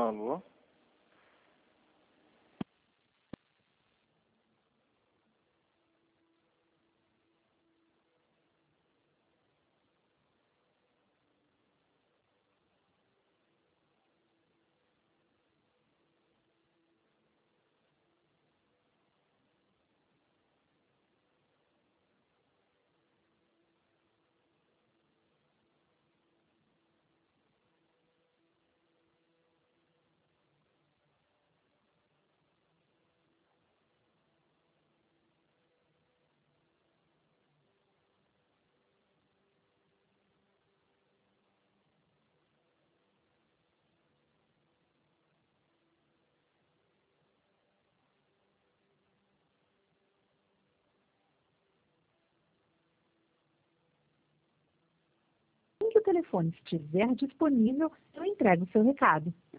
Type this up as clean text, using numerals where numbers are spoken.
Alô? Assim que o telefone estiver disponível, eu entrego o seu recado.